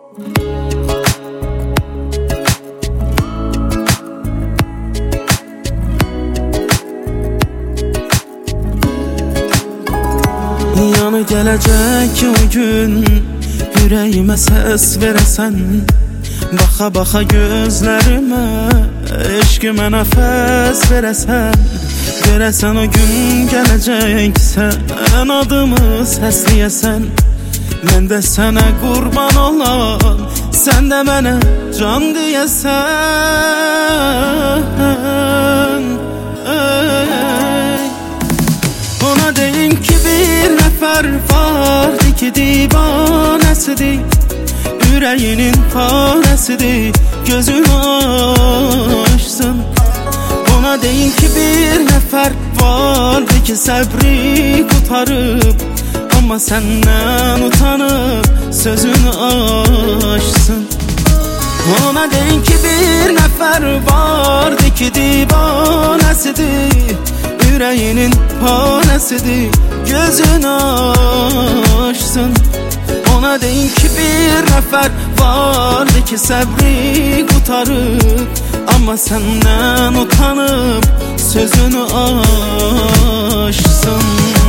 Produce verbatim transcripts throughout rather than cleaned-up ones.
Yanı gələcək ki o gün ürəyimə səs verəsən, baxa baxa gözlərimə eşqimə nəfəs verəsən. Görəsən o gün gələcək sən adımı səsləyəsən, mən də sənə qurban olan, sən də mənə can deyəsən. Ona deyin ki bir nəfər vardı ki divanəsidir, ürəyinin parəsidir, gözünü açsın. Ona deyin ki bir nəfər vardı ki səbri qutarıb, amma səndən utanıb sözünü açsın. Ona deyin ki bir nəfər vardı ki divanəsidir, ürəyinin parəsidir, gözünü açsın. Ona deyin ki bir nəfər vardı ki səbri qutarıb, amma səndən utanıb sözünü açsın.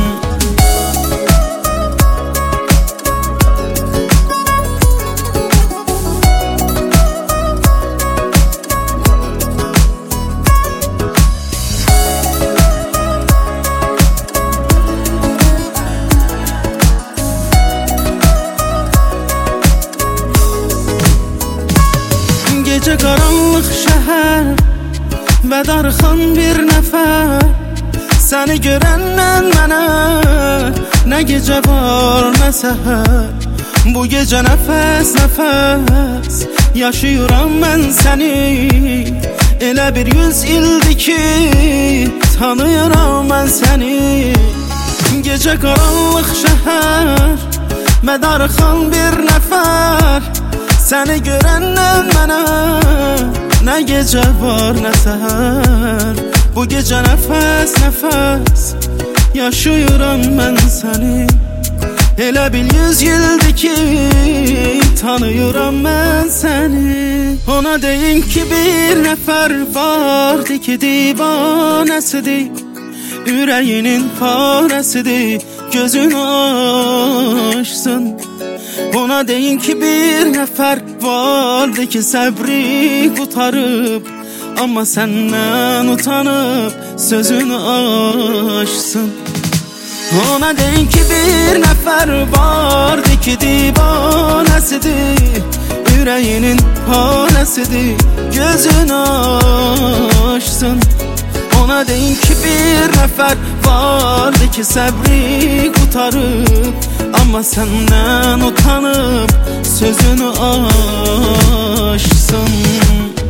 Gecə qaranlıq şəhər və darıxan bir nəfər, səni görəndən mənə nə gecə var nə səhər. Bu gecə nəfəs nəfəs yaşayıram mən səni, elə bir yüz ildir ki tanıyıram mən səni. Gecə qaranlıq şəhər və darıxan bir nəfər, səni görəndən mənə nə gecə var nə səhər. Bu gecə nəfəs nəfəs yaşayıram mən səni, elə bil yüz ildir ki tanıyıram mən səni. Ona deyin ki bir nəfər vardı ki divanəsidir, ürəyinin parəsidir, gözünü açsın. Ona deyin ki bir nəfər vardı ki səbri qutarıb, amma səndən utanıb sözünü açsın. Ona deyin ki bir nəfər vardı ki divanəsidir, ürəyinin parəsidir, gözünü açsın. Ona deyin ki bir nəfər vardı ki səbri qutarıb, amma səndən utanıb sözünü açsın.